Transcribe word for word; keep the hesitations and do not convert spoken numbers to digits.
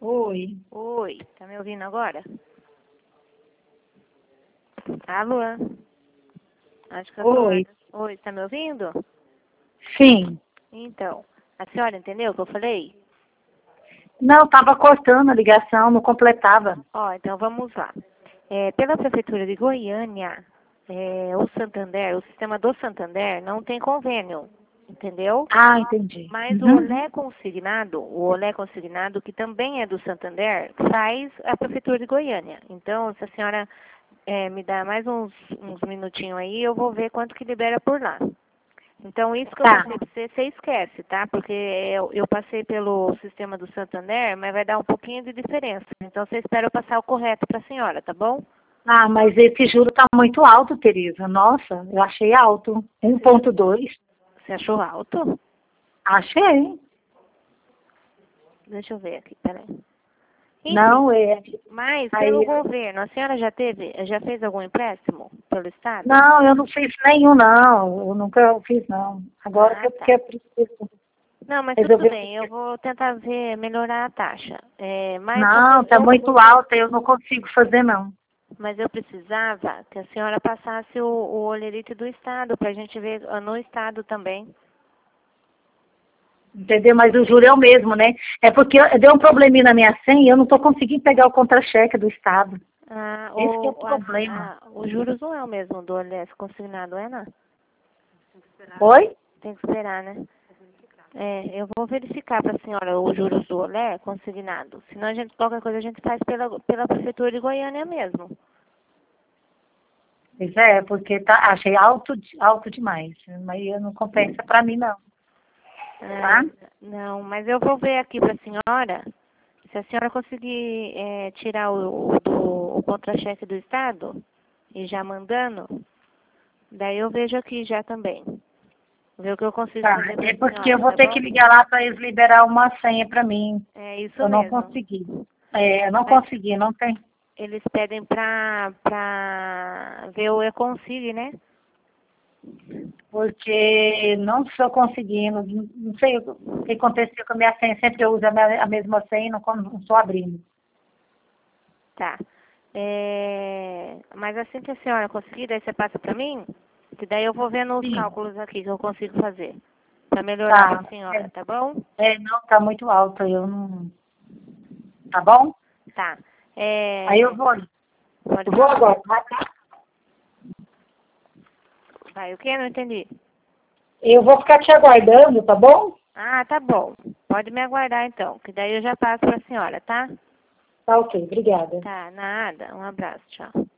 Oi. Oi, tá me ouvindo agora? Alô? Acho que a Oi. senhora... Oi, tá me ouvindo? Sim. Então, a senhora entendeu o que eu falei? Não, estava cortando a ligação, não completava. Ó, então vamos lá. É, pela Prefeitura de Goiânia, é, o Santander, o sistema do Santander não tem convênio, entendeu? Ah, entendi. Mas o Uhum. Olé Consignado, o Olé Consignado, que também é do Santander, faz a Prefeitura de Goiânia. Então, se a senhora é, me dá mais uns, uns minutinhos aí, eu vou ver quanto que libera por lá. Então, isso que eu Tá. passei para você, você esquece, tá? Porque eu, eu passei pelo sistema do Santander, mas vai dar um pouquinho de diferença. Então, você espera eu passar o correto para a senhora, tá bom? Ah, mas esse juro está muito alto, Tereza. Nossa, eu achei alto. um ponto dois. Você achou alto? Achei. Deixa eu ver aqui, peraí. Enfim, Não, é. mas pelo Aí, governo, a senhora já teve, já fez algum empréstimo pelo Estado? não, eu não fiz nenhum, não. Eu nunca fiz, não. Agora que Ah, eu tá. porque eu preciso Não, mas tudo resolver. bem, eu vou tentar ver, melhorar a taxa. É, mas só que Não, eu, está eu, muito alta, eu não consigo fazer, não. mas eu precisava que a senhora passasse o, o olerite do Estado, para a gente ver ah, no Estado também. Entendeu? Mas o juro é o mesmo, né? É porque eu- deu um probleminha na minha senha e eu não estou conseguindo pegar o contra-cheque do Estado. Ah, Esse que é o o, a, problema. a, os juros não é o mesmo do Olés consignado, é, não? Oi? Tem que esperar, né? É, eu vou verificar para a senhora os juros do Olé consignado. Senão a gente, qualquer coisa a gente faz pela, pela Prefeitura de Goiânia mesmo. Pois é, porque tá, achei alto, de- alto demais. Mas não compensa para mim, não. Tá? Ah, não, mas eu vou ver aqui para a senhora. Se a senhora conseguir é, tirar o, o, do- o contra-cheque do Estado e já mandando, daí eu vejo aqui já também. Ver o que eu consigo Tá. fazer para É a porque eu senhora, vou tá ter que bom? ligar lá para eles liberar uma senha para mim. É isso Eu não mesmo. consegui. É, eu não Mas consegui, não tem. eles pedem para pra ver o e-consig, né? Porque não estou conseguindo. Não sei o que aconteceu com a minha senha. Sempre eu uso a, minha- a mesma senha e não estou abrindo. Tá. É, mas assim que a senhora conseguir, daí você passa para mim, que daí eu vou vendo os Sim. cálculos aqui que eu consigo fazer. Para melhorar para Tá. a senhora, tá bom? É, é, não, tá muito alto. Eu não. Tá bom? Tá. Aí eu É, vou. pode Eu vou falar. agora. Tá? Vai, o que? Não entendi. Eu vou ficar te aguardando, tá bom? Ah, tá bom. Pode me aguardar então, que daí eu já passo para a senhora, tá? Tá ok, obrigada. Tá, nada. Um abraço, tchau.